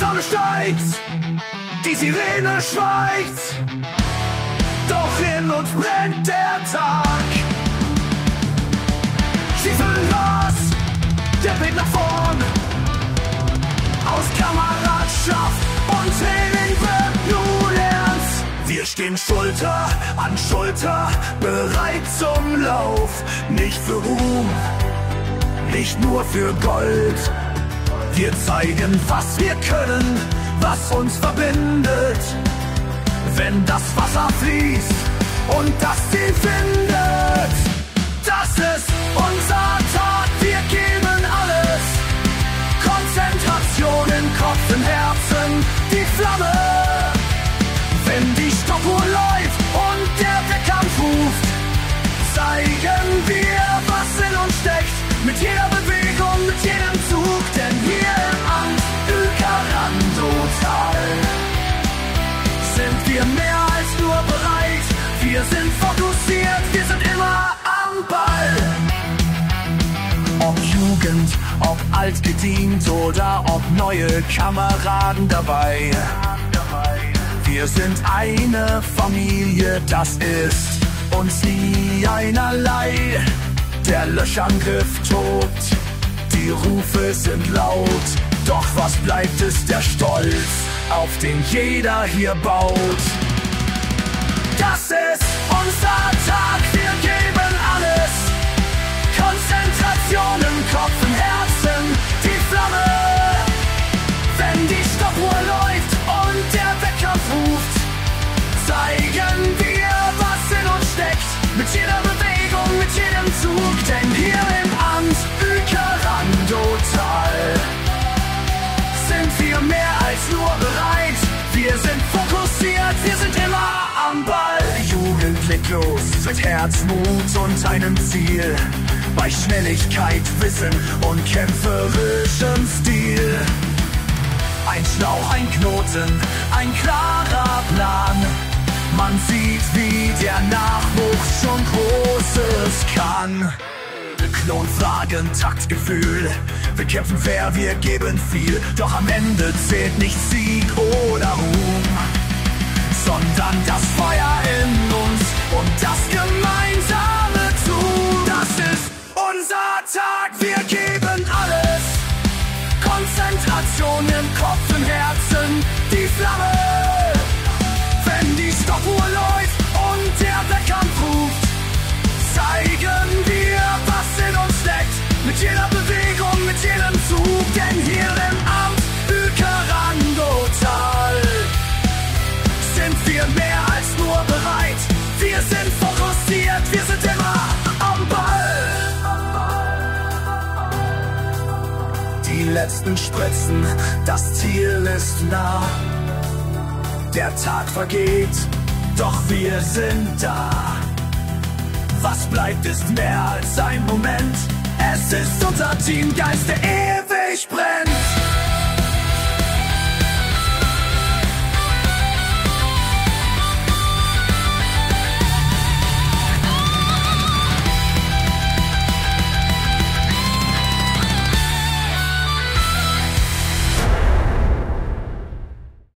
Sonne steigt, die Sirene schweigt, doch in uns brennt der Tag. Stiefel los, der Weg nach vorn, aus Kameradschaft und Training wird nun ernst. Wir stehen Schulter an Schulter, bereit zum Lauf, nicht für Ruhm, nicht nur für Gold. Wir zeigen, was wir können, was uns verbindet. Wenn das Wasser fließt und das Ziel findet, das ist unser Tag, wir geben alles. Konzentration in Kopf, im Herzen, die Flamme. Wenn die Stoppuhr läuft und der Wettkampf ruft, zeigen wir, was in uns steckt. Mit jeder Bewegung, mit jedem Zug, denn hier im Amt Uekerando-Tal sind wir mehr als nur bereit. Wir sind fokussiert, wir sind immer am Ball. Ob Jugend, ob altgedient oder ob neue Kameraden dabei. Wir sind eine Familie, das ist uns nie einerlei. Der Löschangriff tobt, die Rufe sind laut, doch was bleibt ist der Stolz, auf den jeder hier baut. Das ist unser Tag, wir geben alles. Konzentration im Kopf, im Herzen, die Flamme. Wenn die Stoppuhr läuft und der Wettkampf ruft, zeigen wir, was in uns steckt. Mit jeder Bewegung, mit jedem Zug, denn hier im Amt Uekerando-Tal sind wir mehr als nur bereit. Wir sind fokussiert, wir sind immer am Ball. Jugendlich-los, mit Herzmut und einem Ziel. Bei Schnelligkeit, Wissen und kämpferischem Stil. Ein Schlauch, ein Knoten, ein klarer Plan. Man sieht, wie der Nachwuchs schon Großes kann. Klonfragen, Taktgefühl, wir kämpfen fair, wir geben viel. Doch am Ende zählt nicht Sieg oder Ruhm, sondern das Feuer in uns und das gemeinsame Tun. Das ist unser Tag, wir geben alles. Konzentration im Kopf, im Herzen, die Flamme. Wenn die Stoppuhr läuft und der Wettkampf ruft, zeigen wir, was in uns steckt. Mit jeder Bewegung, mit jedem Zug, denn hier im Amt Uekerando-Tal sind wir mehr als nur bereit. Wir sind fokussiert, wir sind immer am Ball. Die letzten Spritzen, das Ziel ist nah. Der Tag vergeht, doch wir sind da. Was bleibt, ist mehr als ein Moment. Es ist unser Teamgeist, der ewig brennt.